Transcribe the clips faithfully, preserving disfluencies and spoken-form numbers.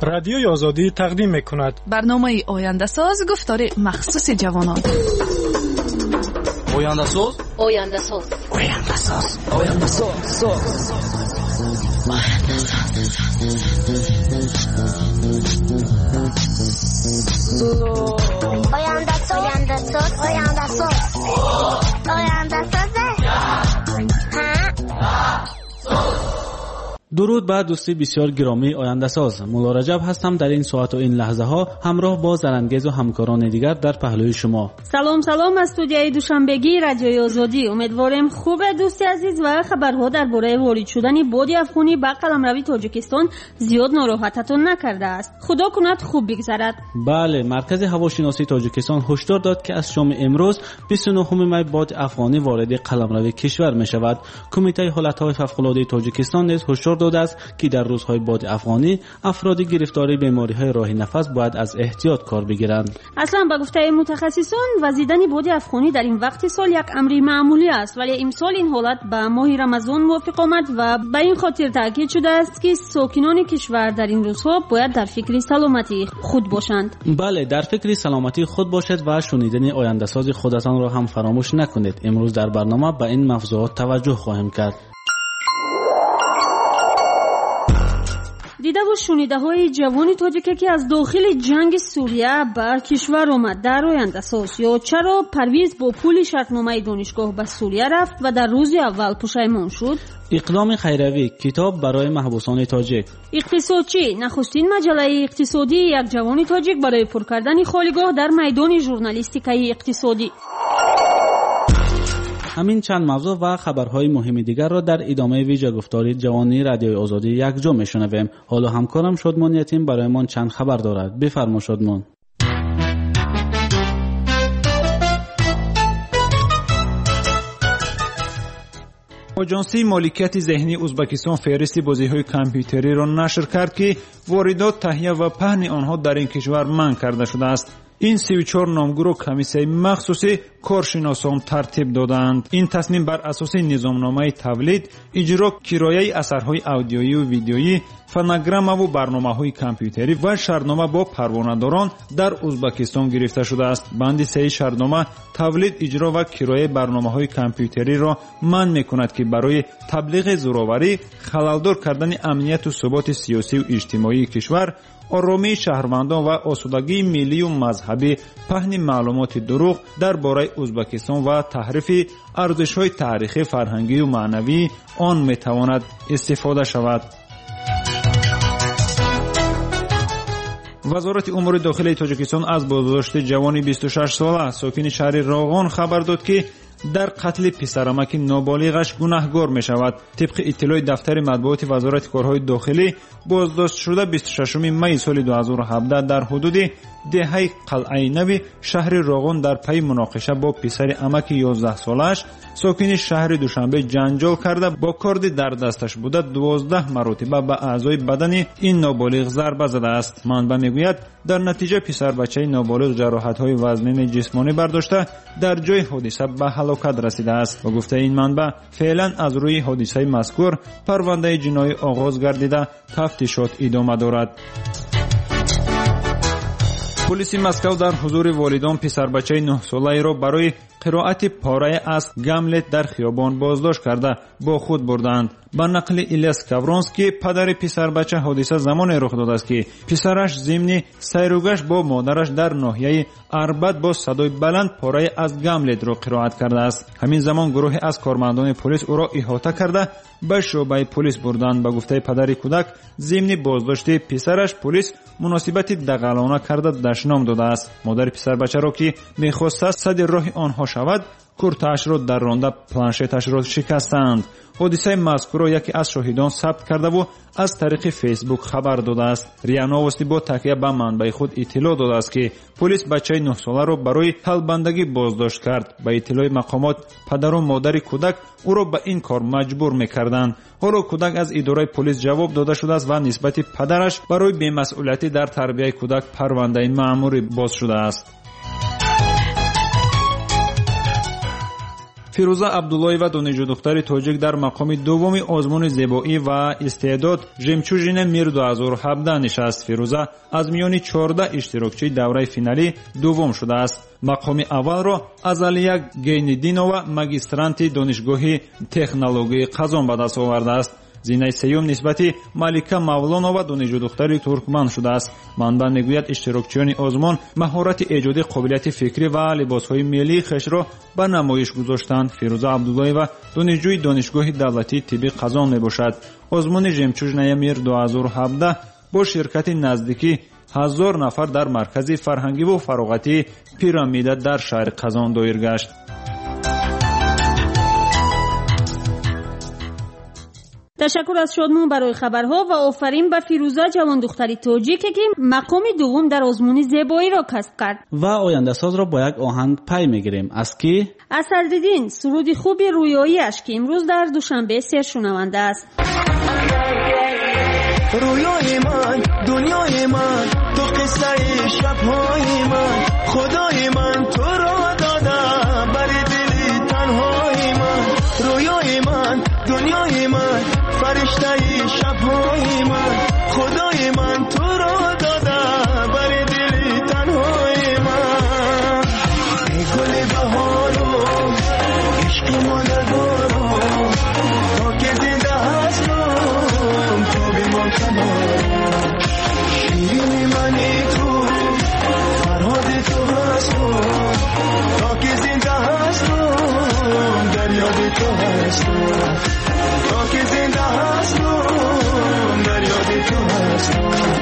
رادیوی آزادی تقدیم می‌کند برنامه آینده ساز گفتار مخصوص جوانان. آینده ساز آینده ساز آینده ساز آینده ساز آینده ساز آینده ساز آینده ساز آینده ساز درود بر دوستی بسیار گرامی آینده ساز. مولا رجب هستم. در این ساعت و این لحظه ها همراه با زرنگیز و همکاران دیگر در پهلوی شما. سلام سلام از استودیوی دوشنبگی رادیوی آزادی. امیدوارم خوب دوستی عزیز و خبرها درباره وارد شدن باد افغانی به قلمرو تاجیکستان زیاد ناراحتتون نکرده است. خدا کند خوب بگذرد. بله، مرکز هواشناسی تاجیکستان هشدار داد که از شام امروز بیست و نهم می باد افغانی وارد قلمرو کشور می شود. کمیته حالت‌های فوق‌العاده تاجیکستان نیز هشدار داده است که در روزهای باد افغانی افراد گرفتار بیماری‌های راه نفس باید از احتیاط کار بگیرند. اصلا به گفته متخصصان وزیدن باد افغانی در این وقت سال یک امر معمولی است، ولی امسال این حالت به ماه رمضان موافق آمد و به این خاطر تاکید شده است که ساکنان کشور در این روزها باید در فکر سلامتی خود باشند. بله، در فکر سلامتی خود باشید و شنیدن آینده ساز خودتان را هم فراموش نکنید. امروز در برنامه به این موضوعات توجه خواهیم کرد. دیده و شنیده های جوانی تاجیک که از داخل جنگ سوریه به کشور آمد در آینده ساز، یا چرا پرویز با پول شرطنامه دانشگاه به سوریه رفت و در روز اول پشیمان شد، اقدام خیروی کتاب برای محبوسان تاجیک، اقتصادچی نخستین مجله اقتصادی یک جوان تاجیک برای پر کردن خالیگاه در میدان ژورنالیستیکای اقتصادی. همین چند موضوع و خبرهای مهم دیگر را در ادامه ویژه گفتاری جوانی رادیوی آزادی یک جا میشنویم. حالا همکارم شادمان یتیم برایمان چند خبر دارد. بفرما شادمان. آژانسی مالکیت ذهنی ازبکستان فهرست بازی‌های کامپیوتری را نشر کرد که واردات، تهیه و پهن آنها در این کشور منع کرده شده است. این سی و چهار نامگو را کمیسیون مخصوصی کارشناسان ترتیب دادند. این تصمیم بر اساس نظامنامه تولید، اجرا، کرایه اثرهای آدیویی و ویدیویی، فونوگرام و برنامه‌های کامپیوتری و شرطنامه با پروانه‌داران در ازبکستان گرفته شده است. بند سه شرطنامه تولید، اجرا و کرایه برنامه‌های کامپیوتری را منع می‌کند که برای تبلیغ زورآوری، خلل‌دار کردن امنیت و ثبات سیاسی و اجتماعی کشور، آرامی شهروندان و آسودگی ملی و مذهبی، پهن معلومات دروغ درباره ازبکستان و تحریف ارزش‌های تاریخی، فرهنگی و معنوی آن می‌تواند استفاده شود. وزارت امور داخلی تاجیکستان از بازداشت جوانی بیست و شش ساله ساکن شهر راغان خبر داد که در قتل پسرمک نابالغش گناهکار می شود. طبق اطلاع دفتر مطبوعات وزارت کارهای داخلی، بازداشت شده بیست و ششم می سال دو هزار و هفده در حدود دهه قلعه نو شهر راغان در پی مناقشه با پسر امک یازده سالش ساکن شهر دوشنبه جنجال کرده با کارد در دستش بوده دوازده مرتبه به اعضای بدن این نابالغ ضربه زده است. منبع میگوید در نتیجه پسر بچه نابالغ جراحت‌های وزنین جسمانی برداشته در جای حادثه به هلاکت رسیده است. و گفته این منبع فعلا از روی حادثه مذکور پرونده جنایی آغاز گردیده تفتیشات ادامه دارد. پلیس مسکو در حضور والدان پسر بچه نه ساله را برای قرائت پاره از گاملت در خیابان بازداشت کرده با خود بردند. با نقل ایلیاس کاورونسکی پدر پسر بچه حادثه زمان رخ داده است که پسرش ضمن سیروگشت با مادرش در ناحیه اربد با صدای بلند پاره از گاملت را قرائت کرده است. همین زمان گروهی از کارمندان پلیس او را احاطه کرده به شعبه پلیس بردند. به گفته پدر کودک ضمن بازداشت پسرش پلیس مناسبت دغلانه کرده دشنام داده است. مادر پسر بچه را که می‌خواست صد راه آنها شود کورتش را در رانده پلانشتش را شکستند. حادثه مذکور را یکی از شاهدان ثبت کرده و از طریق فیسبوک خبر داده است. ریا نوستی با تکیه به منبع خود اطلاع داده است که پلیس بچه نه ساله را برای طلبندگی بازداشت کرد. به اطلاع مقامات پدر و مادر کودک او را به این کار مجبور می‌کردند. حالا کودک از اداره پلیس جواب داده شده است و نسبت پدرش برای بی‌مسئولیتی در تربیت کودک پرونده مأموری باز شده است. фирӯза абдуллоева донишҷӯ духтари тоҷик дар мақоми дуввуми озмуни зебоӣ ва истеъдод жемчужини мир ду ҳазору ҳабдаҳ нишаст. фирӯза аз миёни чордаҳ иштирокчии давраи финалӣ дуввум шудааст. мақоми аввалро аз алия гейнидинова магистранти донишгоҳи технологияи қазон ба даст овардааст. зинаи сеюм нисбати малика мавлонова донишҷӯ духтари туркман шудааст. манбаъ мегӯяд иштирокчиёни озмон маҳорати эҷоди қобилияти фикрӣ ва либосҳои миллии хешро ба намоиш гузоштанд. фирӯза абдуллоева донишҷӯи донишгоҳи давлатии тибби қазон мебошад. озмуни жемчужнаи мир ду ҳазору ҳабдаҳ бо ширкати наздики ҳазор нафар дар маркази фарҳангиву фароғатии пирамида дар шаҳри қазон доир гашт. تشکر از شادمون برای خبرها و آفرین به فیروزه جوان دختری تاجیکی که مقام دوم در آزمون زیبایی را کسب کرد. و آینده ساز را با یک آهنگ پی میگیریم از کی؟ از صدرالدین سرود خوب رویایی‌اش که امروز در دوشنبه سرشنونده است. رویای من دنیای من تو قصه شب‌های من خدای من تو را دادم برای دل تنهای من رویای من دنیای من فرشته شب‌های من خدای من تو را دادم برای دل تنهای من ای گل بهارو عشق ماندگارو تا که زنده هستم تو به ما کنارم شیرین منی تو فرهاد تو هستم تا که زنده هستم در یاد تو هستم تا که زنده هستم در یاد تو هستم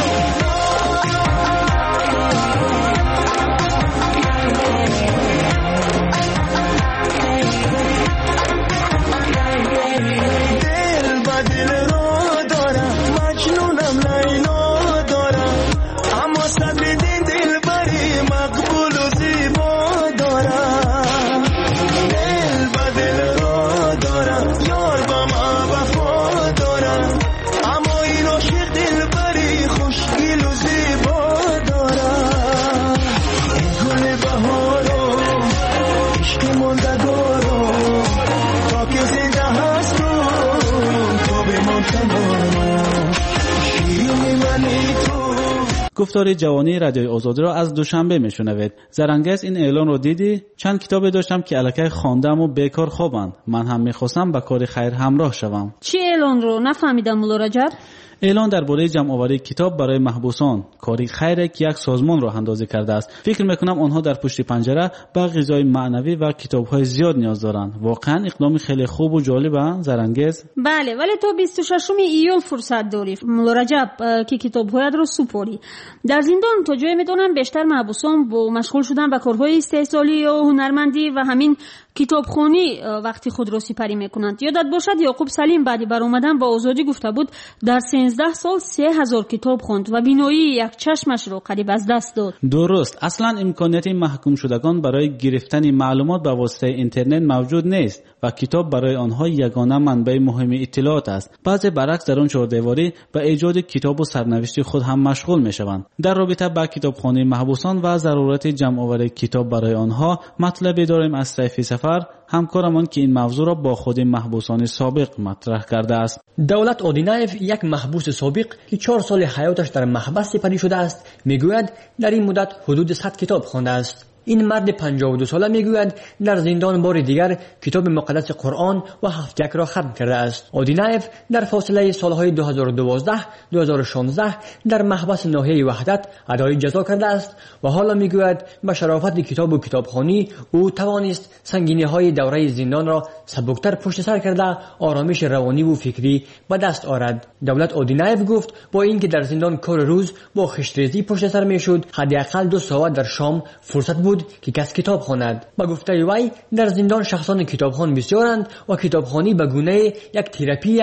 گفتار جوانی رادیوی آزادی را از دوشنبه میشنوید. زرنگز این اعلان رو دیدی؟ چند کتابی داشتم که الکی خواندم و بیکار خوابند. من هم میخواستم با کار خیر همراه شوم. چی اعلان رو نفهمیدم مولا رجب؟ اعلان درباره جمع آوری کتاب برای محبوسان، کاری خیره که یک سازمان راه اندازی کرده است. فکر میکنم آنها در پشت پنجره به غذای معنوی و کتاب‌های زیاد نیاز دارند. واقعا اقدام خیلی خوب و جالبه زرنگز. بله، ولی تو بیست و ششم ایول فرصت داری مولا رجب که کتاب‌هایت رو سپاری. در زندان تا جایی میدونم بیشتر محبوسان با مشغول شدن به کارهای استحصالی و هنرمندی و همین کتابخوانی وقتی خود را سپری میکنند. یادت باشد یعقوب سلیم بعدی بر اومدن با آزادی گفته بود در سیزده سال سه هزار کتاب خوند و بینایی یک چشمش رو قریب از دست داد. درست، اصلا امکانیت محکوم شدگان برای گرفتن معلومات به واسطه اینترنت موجود نیست و کتاب برای آنها یگانه منبع مهم اطلاعات است. بعضی برعکس در اون چهاردیواری به ایجاد کتاب و سرنوشت خود هم مشغول میشوند. در رابطه با کتابخوانی محبوسان و ضرورت جمع آوری کتاب برای آنها مطلبی داریم از طیف سفر همکارمان که این موضوع را با خود محبوسان سابق مطرح کرده است. دولت اودینایف یک محبوس سابق که چهار سال حیاتش در محبس سپری شده است میگوید در این مدت حدود صد کتاب خوانده است. این مرد پنجاه و دو ساله میگوید در زندان بار دیگر کتاب مقدس قرآن و هفت یک را ختم کرده است. اودینایف در فاصله سالهای دو هزار و دوازده دو هزار و شانزده در محبس ناحیه وحدت ادای جزا کرده است و حالا میگوید به شرافت کتاب و کتابخوانی او توانست سنگینی‌های دوره زندان را سبکتر پشت سر کرده آرامش روانی و فکری به دست آورد. دولت اودینایف گفت با اینکه در زندان کار روز با خشتریزی پشت سر میشد، حداقل دو ساعت در شام فرصت بود که کس کتاب خواند. با گفته وی در زندان شخصان کتابخوان بسیارند و کتابخوانی به گونه یک تراپی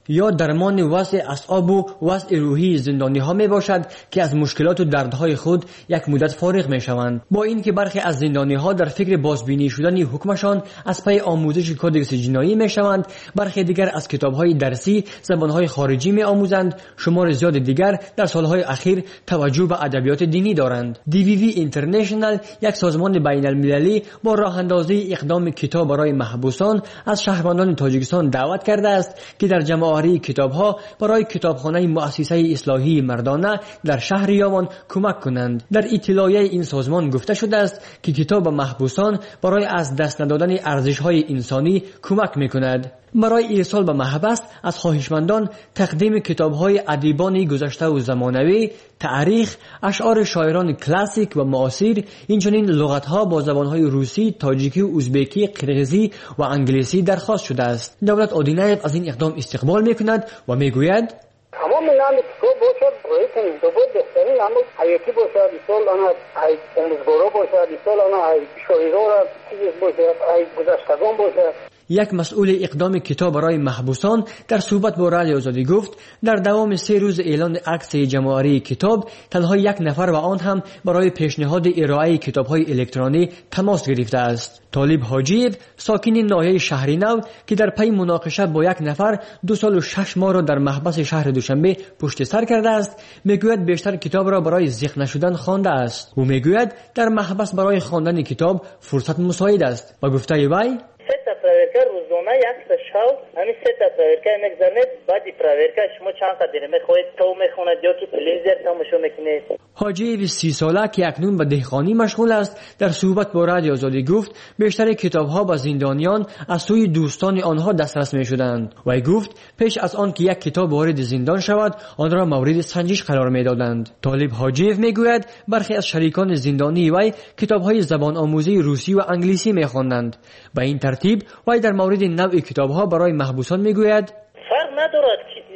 یا درمان وضع اعصاب و وضع روحی زندانی ها می باشد که از مشکلات و دردهای خود یک مدت فارغ می شوند. با اینکه برخی از زندانی ها در فکر بازبینی شدن حکمشان از پی آموزش کدکس جنایی می شوند، برخی دیگر از کتاب های درسی زبان های خارجی می آموزند. شمار زیاد دیگر در سالهای اخیر توجه به ادبیات دینی دارند. دی وی وی اینترنشنال، یک سازمان بین المللی، با راه اندازی اقدام کتاب برای محبوسان از شهروندان تاجیکستان دعوت کرده است که در جمع آوری کتاب‌ها برای کتابخانه مؤسسه اصلاحی مردانه در شهر یامان کمک کنند. در اطلاعیه این سازمان گفته شده است که کتاب محبوسان برای از دست ندادن ارزش‌های انسانی کمک می‌کند. برای ایصال به محبس از خواهشمندان تقدیم کتاب‌های ادیبان گذشته و زمانوی، تاریخ، اشعار شاعران کلاسیک و معاصر، اینچنین لغت‌ها با زبان‌های روسی، تاجیکی و ازبکی، قرغیزی و انگلیسی درخواست شده است. دولت آدینایف از این اقدام استقبال می‌کند و می‌گوید تمام نام کتاب باشد برایتون دوباره بهترین نام حیاتی باشد، مثال آن ای امروزگارا باشد، مثال آن ای شاعران چیز باشد، ای گذشتگان باشد. یک مسئول اقدام کتاب برای محبوسان در صحبت با رادیو آزادی گفت در دوام سه روز اعلان عکس جمع‌آوری کتاب تنها یک نفر و آن هم برای پیشنهاد ارائه کتاب‌های الکترونی تماس گرفته است. طالب حاجی‌یف، ساکن ناحیه شهر نو که در پی مناقشه با یک نفر دو سال و شش ماه را در محبس شهر دوشنبه پشت سر کرده است، میگوید بیشتر کتاب را برای ذخیره نشدن خوانده است. او میگوید در محبس برای خواندن کتاب فرصت مساعد است و گفته وی سه تا پراورکر روزانه یک تا شب همین سه تا پراورکر میگذارید. بعدی پراورکر شما چند تا دیره میخواید تو میخوند یا که پلیزر تماشا میکنید. حاجی سی ساله که اکنون به دهقانی مشغول است در صحبت با رادیو آزادی گفت بیشتر کتاب‌ها به زندانیان از سوی دوستان آنها دسترس می‌شدند. وی گفت پیش از آن که یک کتاب وارد زندان شود آن را مورد سنجش قرار می‌دادند. طالب حاجی‌یف میگوید برخی از شریکان زندانی وی کتاب‌های زبان آموزی روسی و انگلیسی می‌خواندند. به این ترتیب وی در مورد نوع کتاب‌ها برای محبوسان میگوید فرق ندارد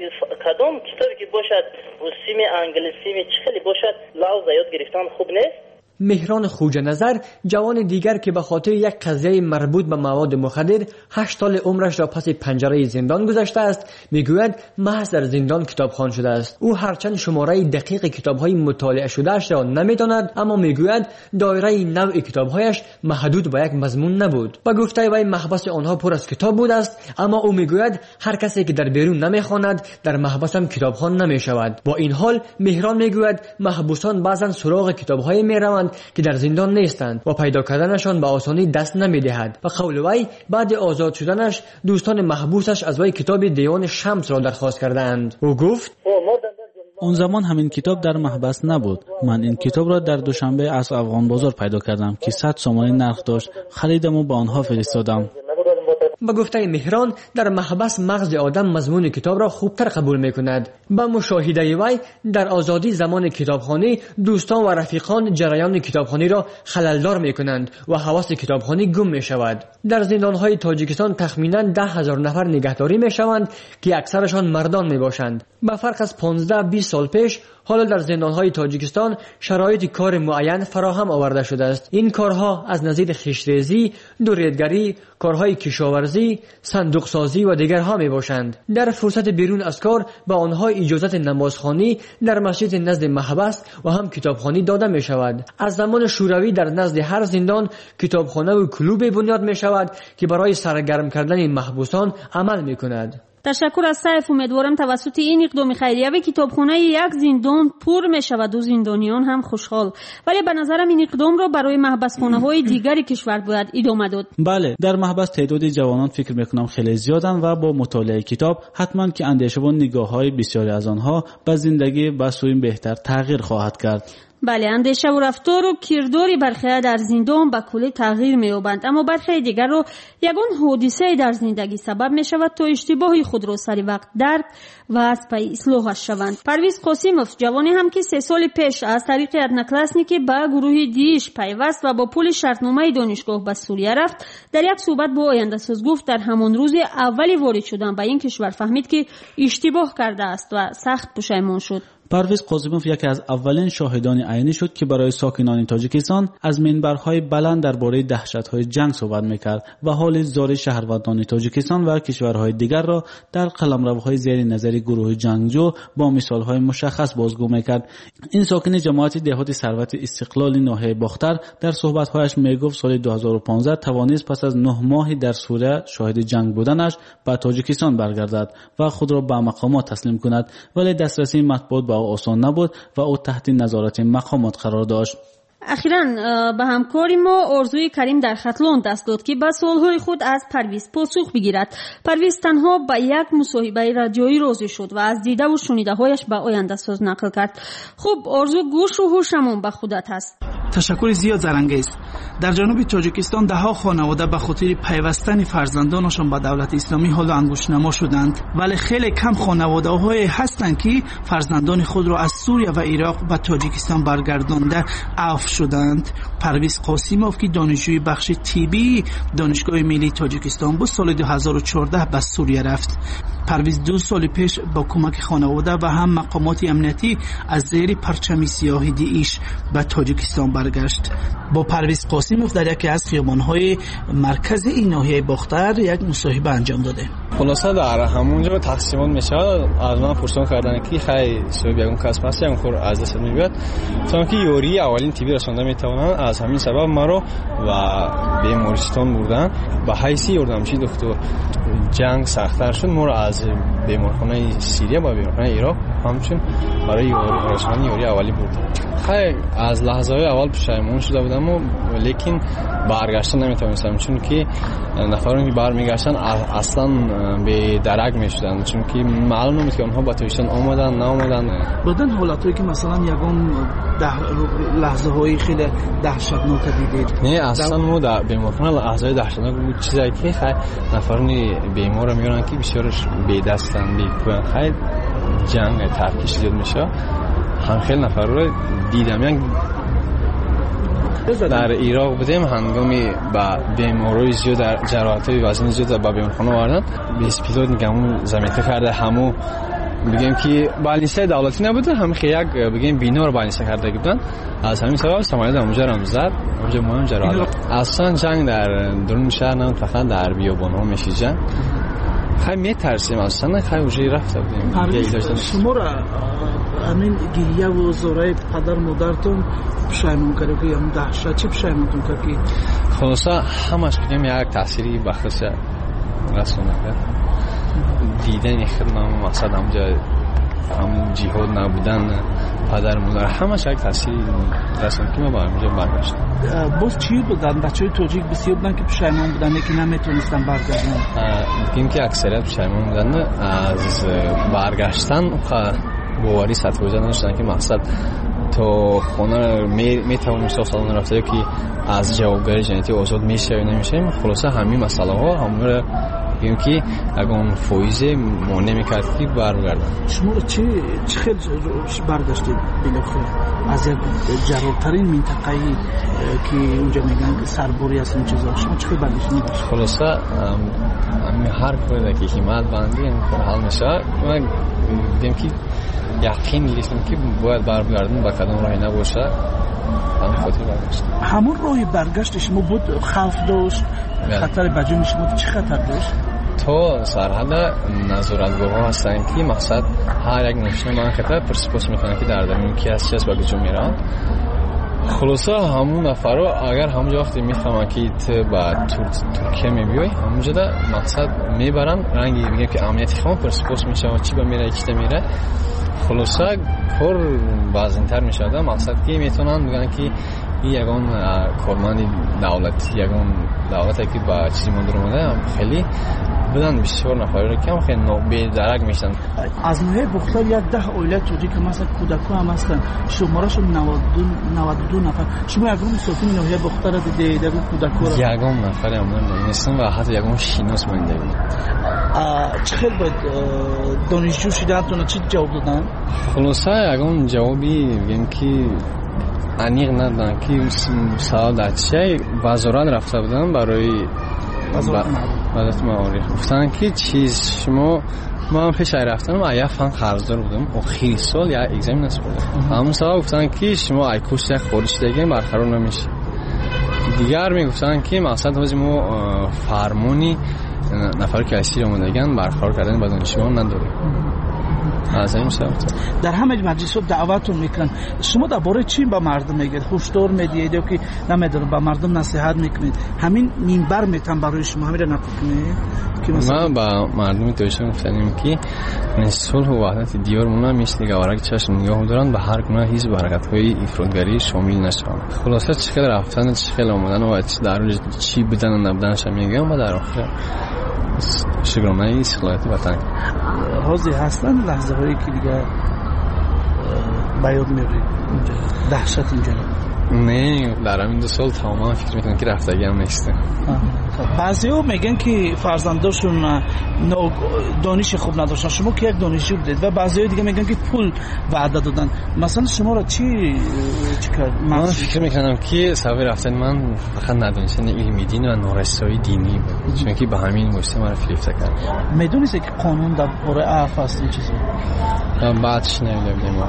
کدام کتابی که باشد روسی می انگلیسی می چه خیلی باشد لحظه یاد گرفتن خوب نیست. مهران خوجه نظر، جوان دیگر که به خاطر یک قضیه مربوط به مواد مخدر هشت سال عمرش را پس پنجره زندان گذاشته است، میگوید محض در زندان کتابخوان شده است. او هرچند شماره دقیق کتاب‌های مطالعه شده‌اش را نمی‌داند، اما میگوید دایره نوع کتاب‌هایش محدود به یک مضمون نبود. و گفته وی محبس آنها پر از کتاب بود است، اما او میگوید هر کسی که در بیرون نمی‌خواند در محبس هم کتابخوان نمی‌شود. با این حال مهران میگوید محبوسان بعضن سراغ کتاب‌های می‌روند که در زندان نیستند و پیدا کردنشان به آسانی دست نمی‌دهد. و قول وی بعد آزاد شدنش دوستان محبوسش از وی کتاب دیوان شمس را درخواست کردند. او گفت اون زمان همین کتاب در محبس نبود. من این کتاب را در دوشنبه از افغان بازار پیدا کردم که صد سومانی نرخ داشت. خریدم و به آنها فرستادم. با گفته مهران در محبس مغز آدم مضمون کتاب را خوبتر قبول میکند. با مشاهده وی در آزادی زمان کتابخوانی دوستان و رفیقان جریان کتابخوانی را خللدار میکنند و هوس کتابخوانی گم میشود. در زندانهای تاجیکستان تخمینا ده هزار نفر نگهداری میشوند که اکثرشان مردان میباشند. با فرق از پانزده بیست سال پیش حالا در زندانهای تاجیکستان شرایط کار معین فراهم آورده شده است. این کارها از نظیر خشتریزی، دوریدگری، کارهای کشاورزی، صندوق سازی و دیگرها می باشند. در فرصت بیرون از کار به آنها اجازت نمازخوانی در مسجد نزد محبس و هم کتابخوانی داده می شود. از زمان شوروی در نزد هر زندان کتابخانه و کلوب بنیاد می شود که برای سرگرم کردن محبوسان عمل می کند. تشکر از سیف. امیدوارم توسط این اقدام خیریه کتابخانه یک زندان پر می شود و زندانیان هم خوشحال. ولی به نظرم این اقدام را برای محبسخانه های دیگری کشور باید ادامه داد. بله، در محبس تعداد جوانان فکر میکنم خیلی زیادن و با مطالعه کتاب حتما که اندیشه و نگاه های بسیاری از آنها به زندگی به سوی بهتر تغییر خواهد کرد. بله، اندیشه و رفتار و کرداری برخی در زندان به کلی تغییر می‌یابند، اما برخی دیگر رو یگان حادثه در زندگی سبب می‌شود تا اشتباهی خود را سری وقت درک و از پی اصلاحش شوند. پرویز قاسموف، جوانی هم که سه سال پیش از طریق ادناکلاسنیکی به گروه دیش پیوست و با پول شرطنامه دانشگاه به سوریه رفت، در یک صحبت با آینده ساز گفت در همان روز اولی وارد شدن به این کشور فهمید که اشتباه کرده است و سخت پشیمان شد. پرویز قاسیموف یکی از اولین شاهدان عینی شد که برای ساکنان تاجیکستان از منبرهای بلند درباره دهشت‌های جنگ صحبت می‌کرد و حال زار شهروندان تاجیکستان و کشورهای دیگر را در قلمروهای زیر نظر گروه جنگجو با مثال‌های مشخص بازگو می‌کرد. این ساکن جماعت دهات ثروت استقلال ناحیه باختر در صحبت‌هایش میگفت سال دو هزار و پانزده توانست پس از نه ماهی در سوریه شاهد جنگ بودنش به تاجیکستان برگردد و خود را به مقامات تسلیم کند، ولی دسترسی مطبوعات به او آسان نبود و او تحت نظارت مقامات قرار داشت. اخیراً به همکاری ما آرزوی کریم در خطلون دست داد که به سوالهای خود از پرویز پاسخ بگیرد. پرویز تنها به یک مصاحبه رادیویی راضی شد و از دیده و شنیده هایش به آینده ساز نقل کرد. خب آرزو، گوش و هوشمون به خودت هست. تشکر زیاد زرنگیز. در جنوب تاجیکستان ده ها خانواده به خاطر پیوستن فرزندانشان به دولت اسلامی حال انگشت‌نما شدند، ولی خیلی کم خانواده‌های هستند که فرزندان خود را از سوریه و عراق به تاجیکستان برگردانده عفو شدند. پرویز قاسیموف که دانشجوی بخش طبی دانشگاه ملی تاجیکستان بود، سال دو هزار و چهارده به سوریه رفت. پرویز دو سال پیش با کمک خانواده و هم مقامات امنیتی از زیر پرچم سیاه داعش به تاجیکستان برگشت. با پرویز قاسیموف در یکی از خیابان‌های مرکز این ناحیه باختر یک مصاحبه انجام داده. خلاصه در همونجا تقسیمات میشه. از من پرسان کردن که خیلی سبب یکون کسب هست یکون خور از دست میبید، تا که یوری اولین تیبی رسانده میتوانند. از همین سبب مرا و بیمارستان بردن. به حیث یاردمچی دکتر جنگ سخت‌تر شد، ما را از بیمارخانه سوریه با بیمارخانه عراق همچون برای رسانه یوری اولی بردن. خیلی از لحظه های اول پشیمون شده بودم، لیکن برگشتن نمیتونستم، چون که نفرانی که برمیگشتن اصلا به درک میشدن، چون که معلوم نمید که اونها با تاجیکستان آمدن نه آمدن. بودن حالتایی که مثلا یگان لحظه های خیلی دهشتناک دیدید؟ نه اصلا ما در بیمارخانه لحظه های دهشتناک بود، چیزایی که خیلی نفرانی بیمار رو میگن که بسیارش به دستن بیکوین، خیلی جنگ ترکیش زیاد میشه. هم خیلی نفر رو دیدم. یک در عراق بودیم، هنگامی با بیماری زیاد در جراحت‌های وزن زیاد با بیمارخانه آوردن، بیست پیلوت نگمون زمینه کرده، همو بگیم که بالینسته دولتی نبوده، هم خیلی یک بگیم بینا رو بالینسته کرده بودن. از همین سبب سامانه اونجا رو زد، اونجا مهم جراحت. اصلا جنگ در درون شهر نه، فقط در بیابان‌ها میشه جنگ. خیلی میترسیم اصلا، خیلی اونجا رفته بودیم. شما را همین گریه و زورای پدر مادرتون پشیمون کرده که هم دهشت چی پشیمونتون کرد که؟ خلاصه همش بگیم یک تأثیری بخصوص رسانه کرد. دیدن خدمت مقصد همونجا هم جهاد نبودن پدر مادر همش یک تأثیری رسانه که ما با همونجا برگشتیم. باز چی بودن؟ بچه های تاجیک بسیار بودن که پشیمون بودن که نمیتونستن برگردن؟ بگیم که اکثریت پشیمون بودن از برگشتن. باوری سطح وجه نداشتن که مقصد تو خونه میتوانیم سالان رفته که از جوابگری جنیتی آزاد میشه یا نمیشه. خلاصه همین مسئله ها همون رو بگیم که اگه اون فویزه مانع میکرد که برگردن. شما رو چه خیلی برگشتید بلاخره از یک جرارترین منطقه‌ای که اونجا میگن که سربوری هست این چیزا، شما چه خیلی برگشتید؟ خلاصه همین هر کاری که حمایت بندی این کار حل میشه. من دیدم که یقین لیستم که باید برگردن با کدام راهی نباشه، همین خاطر برگشت. همون راهی برگشت شما بود خوف داشت؟ خطر بجون شما چه خطر داشت؟ تو سرحد نظارتگاه ها هستن که مقصد هر یک نشونه من خطر پرسپوس میکنن که در درمون کی هست چه از بگجون میرن. خلاصه همون نفرو اگر همونجا وقتی میفهمن که تو با ترکیه میبیای، همونجا دا مقصد میبرن رنگی بگیم که امنیتی خواهم پرسپوس میشه و چی با میره چی میره. خلاصه کار بازنتر میشه. مقصد که میتونن بگن که این یگان کارمند دولت یگان دولتی که با چیزی مندر اومده خیلی بدن بسیار نفر کم خیلی به درک میشن. از نوع بختار یک ده اویله توجی که مثلا کودکو هم هستن، شمارهشون نود و دو نفر. شما یگان ساکن نوعیه بختار رو دیده بود کودکو رو؟ یگان نفر هم نمیستن و حتی یگان شیناس منده بود. چه خیلی باید دانشجو شده هتونه چی جواب دادن؟ خلاصه یگان جوابی بگیم که انیق ندادن که سوال در چه وزارت رفته بودن برای وزارت معارف گفتن که چیز شما من پیش رفتم و یه فن قرضدار بودم آخری سال یا اگزمین است بودم همون سال گفتن که شما ای کورس یک خورش دیگه برقرار نمیشه دیگر میگفتن که مقصد هازی ما فرمونی نفر کلاسی رو مدگن برقرار کردن با دانشجویان نداریم از این سبب در همه مجلس دعوتتون میکنن شما درباره چی به مردم میگید هشدار میدید یا که نمیدونم به مردم نصیحت میکنید همین منبر میتن برای شما همین رو نکنید که مثلا ما با مردم توشون گفتیم که صلح و وحدت دیار مونا میشه گوارک چشم نگاه دارن به هر گونه حزب و حرکت های افراطگری شامل نشون خلاصه چقدر رفتن چقدر اومدن و در روز چی بدن و نبودنش میگم و در آخر شکرانه استقلالت وطن حاضر هستن لحظه هایی که دیگه بیاد میری دهشت اینجا نه در همین دو سال تماما فکر میکنم که رفتگی هم نیسته بعضی ها میگن که فرزنداشون دانش خوب نداشتن شما که یک دانشجو بودید و بعضی ها دیگه میگن که پول وعده دادن مثلا شما را چی چی کرد من فکر میکنم که سبب رفتن من فقط ندانستن علم دین و نارسایی دینی بود چون که به همین واسطه من فریفته کرد میدونید که قانون درباره عفو است این چیزی بعدش نمیدونم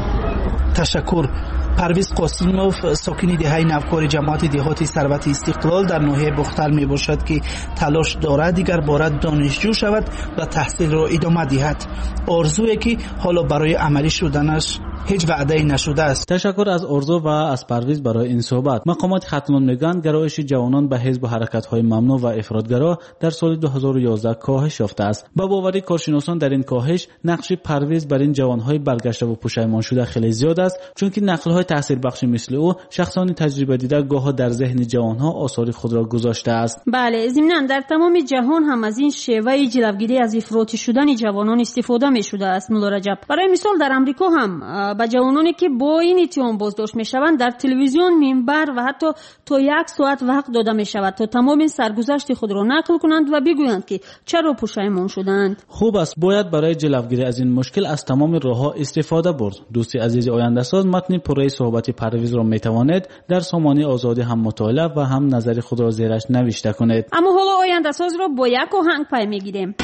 تشکر پرویز قاسموف ساکن دهه نوکار جماعت دهاتی ثروت استقلال در ناحیه بختر می باشد که تلاش دارد دیگر بار دانشجو شود و تحصیل را ادامه دهد آرزویی که حالا برای عملی شدنش هیچ وعده نشده است. تشکر از آرزو و از پرویز برای این صحبت. مقامات ختمان میگن گرایش جوانان به حزب و حرکت‌های ممنوع و افراطگرا در سال دو هزار و یازده کاهش یافته است. با باوری کارشناسان در این کاهش نقش پرویز بر این جوانهای برگشته و پشیمان شده خیلی زیاد است چون که نقل‌های تاثیر بخش مثل او شخصان تجربه دیده گاه در ذهن جوانها آثار خود را گذاشته است. بله ضمناً در تمام جهان هم از این شیوه جلوگیری از افراطی شدن جوانان استفاده می‌شده است. مولا رجب برای مثال در آمریکا هم با جوانانی که با این اتهام بازداشت میشوند در تلویزیون منبر و حتی تا یک ساعت وقت داده می شود تا تمام سرگذشت خود را نقل کنند و بگویند که چرا پشیمان شدند. خوب است باید برای جلوگیری از این مشکل از تمام راه‌ها استفاده برد. دوستی عزیز آینده ساز متن پره صحبت پرویز را می توانید در سامانه آزادی هم مطالعه و هم نظر خود را زیرش نوشته کنید. اما حالا آینده ساز را با یک آهنگ پی میگیریم.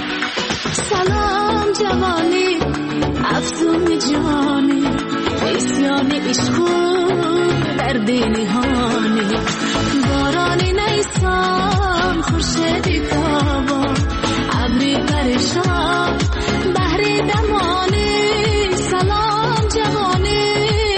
سلام جوانی افزون جهانی اسیان عشقو در دل هانی بارانی نیسان خورشیدی تابان ابری پریشان بحری دمانی سلام جوانی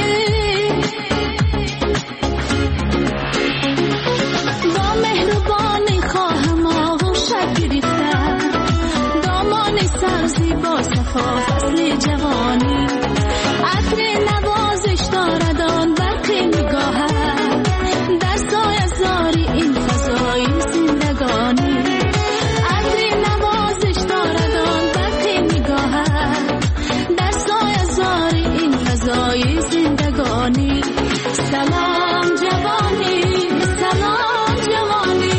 با مهربانی خواهم آغوشت گرفتن دامان سرزی با صفا فصل جوانی عطر نوازش دارد آن برق نگاهت در سایه زاری این فضای زندگانی عطر نوازش دارد آن برق نگاهت در سایه زاری این فضای زندگانی سلام جوانی سلام جوانی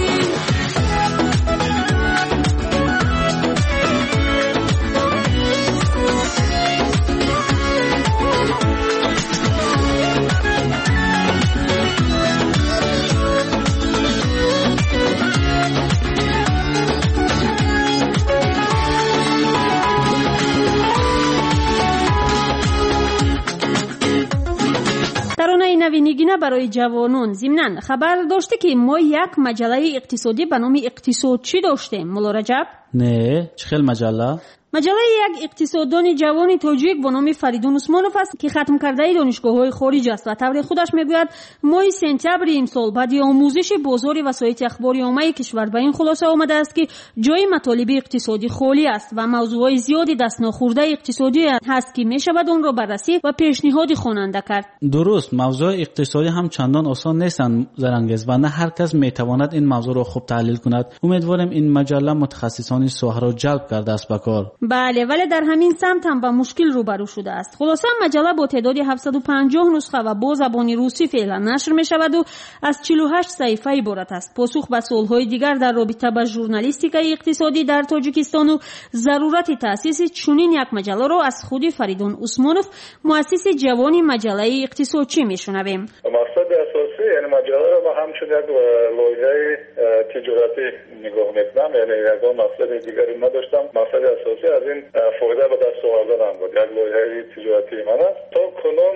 نوینگینه برای جوانان. ضمناً خبر داشته که ما یک مجله اقتصادی به نام اقتصادچی داشتیم. مولا رجب نه چه خیلی مجله مجله یک اقتصاددان جوان تاجیک با نام فریدون عثمانوف است که ختم کرده دانشگاه‌های خارج است و طور خودش میگوید ماه سپتامبر این سال بعد آموزش بازار وسایل اخباری عامه کشور به این خلاصه آمده است که جای مطالب اقتصادی خالی است و موضوعات زیادی دست ناخورده اقتصادی هست که میشود اون را بررسی و پیشنهاد خواننده کرد. درست موضوع اقتصادی هم چندان آسان نیستند زرنگز و نه هر کس میتواند این موضوع را خوب تحلیل کند. امیدوارم این مجله متخصصان ساحه را جلب کرده است به کار. بله ولی در همین سمت هم با مشکل روبرو شده است. خلاصه مجله با تعداد هفتصد و پنجاه نسخه و با زبان روسی فعلا نشر می شود و از چهل و هشت صفحه عبارت است. پاسخ به سوالهای دیگر در رابطه با ژورنالیستیک اقتصادی در تاجیکستان و ضرورت تأسیس چنین یک مجله را از خود فریدون عثمانوف مؤسس جوان مجله اقتصادچی می شنویم. مقصد اساسی یعنی مجله را ما همچون یک لایحه تجارتی نگاه میکنم، یعنی یگان مقصد دیگری نداشتم. مقصد اساسی از این فایده به دست آوردن بود. یک لایحه تجارتی من است. تا کنون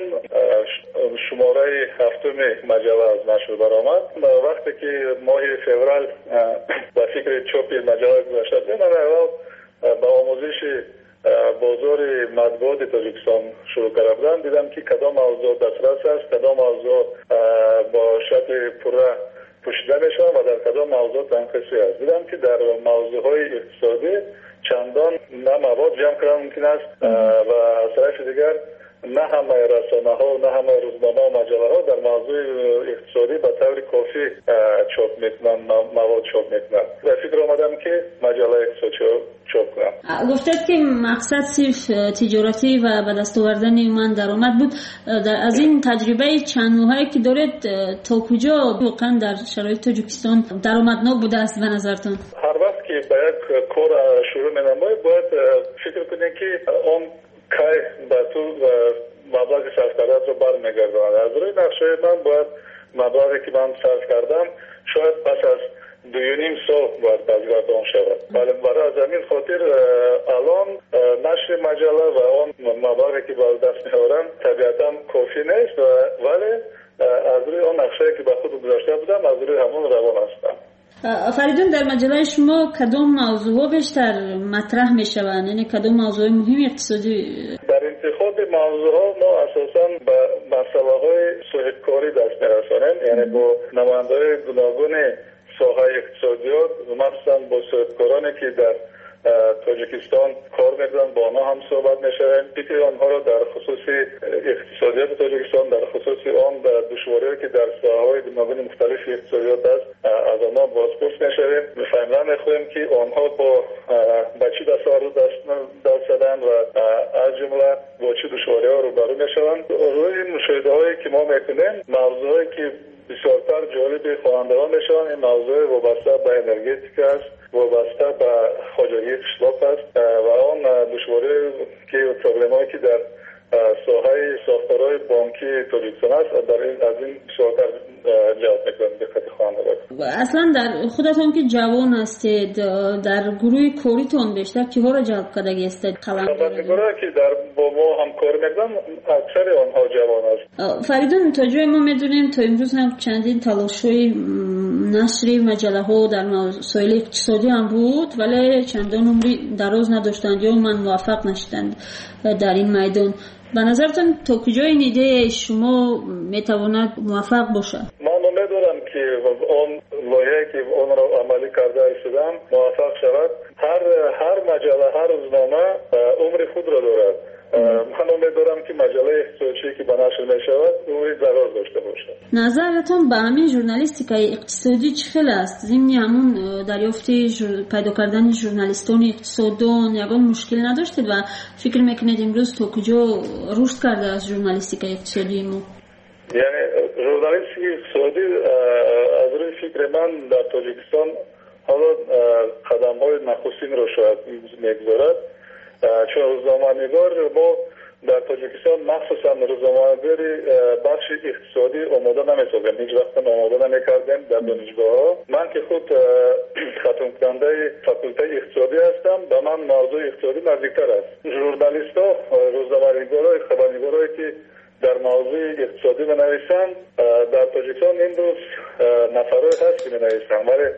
شماره هفتم مجله از نشر برآمد. وقتی که ماه فوریه با فکر چاپ مجله گذاشته بودم، من اول با آموزش بازار مطبوعات تاجیکستان شروع کرده بودم. دیدم که کدام موضوع دسترس است، کدام موضوع با شکل پوره پوشیده میشه و در کدام موضوع تنقیصی است. دیدم که در موضوعهای اقتصادی چندان نه مواد جمع کردن ممکن است و از طرف دیگر نه همه رسانه ها و نه همه روزنامه و مجله ها در موضوع اقتصادی به طور کافی چاپ میکنن، مواد چاپ میکنن. و فکر آمدم که مجله اقتصادی چاپ کنم. گفتید که مقصد صرف تجارتی و به دست آوردن من درآمد بود. در از این تجربه چند ماهه که دارید تا کجا واقعا در شرایط تاجیکستان درآمدناک بوده است به نظرتون؟ هر وقت که به یک کار شروع می‌نمایید باید فکر کنید که اون که به تو مبلغ صرف کردت رو برمیگرداند. از روی نقشه من باید مبلغی که من صرف کردم شاید پس از دو و نیم سال باید بازگردان شود. ولی برای از همین خاطر الان نشر مجله و اون مبلغی که باید دست می‌آورم طبیعتا کافی نیست، ولی از روی اون نقشه که به خود گذاشته بودم از روی همون روان هستم. فریدون، در مجله شما کدام موضوع بیشتر مطرح می شوند؟ یعنی کدام موضوع مهم اقتصادی؟ در انتخاب موضوع ها ما اساساً به مسئله های صاحبکاری دست می رسانیم، یعنی با نماینده های گوناگون ساحه اقتصادیات، مخصوصاً با صاحبکارانی که در تاجیکستان کار میکنن با آنها هم صحبت میشویم. فکر آنها را در خصوص اقتصادیات تاجیکستان، در خصوص آن دشواری‌هایی که در ساحه‌های گوناگون مختلف اقتصادیات است از آنها بازپرس میشویم. فهمیدن میخواهیم که آنها با با چه دستاورد دست دست زدن و از جمله با چه دشواری‌ها روبرو میشوند. روی مشاهده‌هایی که ما میکنیم، موضوعی که بسیارتر جالب خوانندگان میشوند، این موضوع وابسته به انرژتیک است، وابسته به خواجگی قشلاق است و آن دشواری که پروبلمایی که در ساحه ساختارهای بانکی تاجیکستان است در این از این بسیارتر جلب میکنم دقت خوانندگان. اصلا در خودتون که جوان هستید، در گروه کاریتون بیشتر کیها را جلب کرده هستید؟ خبرنگارایی که در با ما همکار میکنن اکثر آنها جوان است. فریدون، تا جای ما میدونیم تا امروز هم چندین تلاش‌های نشر مجله ها در مسائل اقتصادی هم بود، ولی چندان عمری دراز نداشتند یا من موفق نشدند در این میدان. به نظرتون تا کجا این ایده شما میتواند موفق باشه؟ من امید دارم که اون لایحه‌ای که اون را عملی کرده ایستادم موفق شود. هر هر مجله، هر روزنامه عمر خود را دارد. من امید دارم که مجله اقتصادی که به نشر می شود روی دراز داشته باشه. نظرتون به همین ژورنالیستیکای اقتصادی چه خیلی است؟ ضمن همون دریافت پیدا کردن ژورنالیستان اقتصاددان یگان مشکل نداشتید و فکر میکنید امروز تا کجا رشد کرده از ژورنالیستیکای اقتصادی ما؟ یعنی ژورنالیستیک اقتصادی از روی فکر من در تاجیکستان حالا قدم‌های نخستین را شاید میگذارد، چون روزنامه‌نگار ما در تاجیکستان مخصوصا روزنامه‌نگاری بخش اقتصادی آماده نمی‌سازیم، هیچ وقت آماده نمی‌کردیم در دانشگاه‌ها. من که خود ختم کننده فاکولته اقتصادی هستم، به من موضوع اقتصادی نزدیکتر است. ژورنالیست‌ها، روزنامه‌نگارا، خبرنگارایی که در موضوع اقتصادی می‌نویسند در تاجیکستان این روز نفرای هست که می‌نویسند، ولی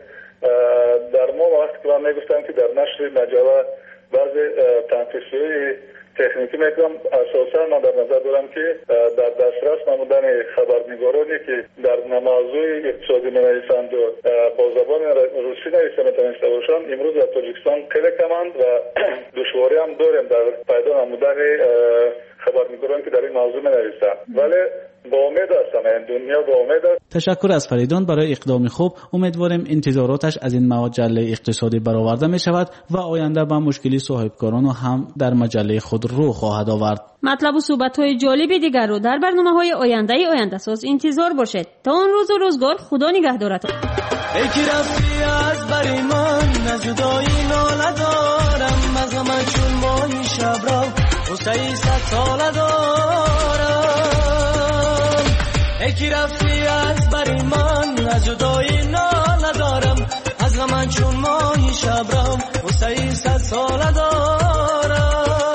در ما وقتی که من می‌گفتم که در نشر مجله بعضی تنقیص‌های تکنیکی میکنم، اساسا من در نظر دارم که در دسترس نمودن خبرنگارانی که در موضوع اقتصادی می‌نویسند و با زبان روسی نویسنده میتونسته باشند امروز در تاجیکستان خیلی کمند و دشواری هم داریم در پیدا نمودن خبرنگارانی که در این موضوع می‌نویسند، ولی با امید هستم، این دنیا با امید است. تشکر از فریدون برای اقدام خوب. امیدواریم انتظاراتش از این مجله اقتصادی برآورده می شود و آینده به مشکلی صاحبکاران هم در مجله خود رو خواهد آورد. مطلب و صحبت‌های جالب دیگر رو در برنامه‌های آینده آینده ساز انتظار باشید. تا اون روز و روزگار خدا نگهدارتون. ای که رفتی از بری من نجدایی ناله دارم، مزم چون ماهی شب را حسی ست ساله دارم. ای که رفتی از بری من، از جدایی ناله دارم، از غم چون ماهی شبرم وسعی صد ساله دارم.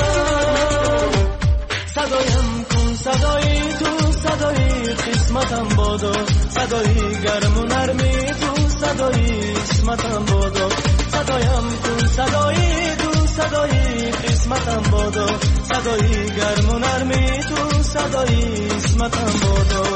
صدایم کن صدایی تو، صدایی قسمتم بادو، صدایی گرم و نرمی تو، صدایی قسمتم بادو. صدایم کن صدایی تو، صدایی قسمتم بادو، صدایی گرم و نرمی تو، صدایی قسمتم بادو.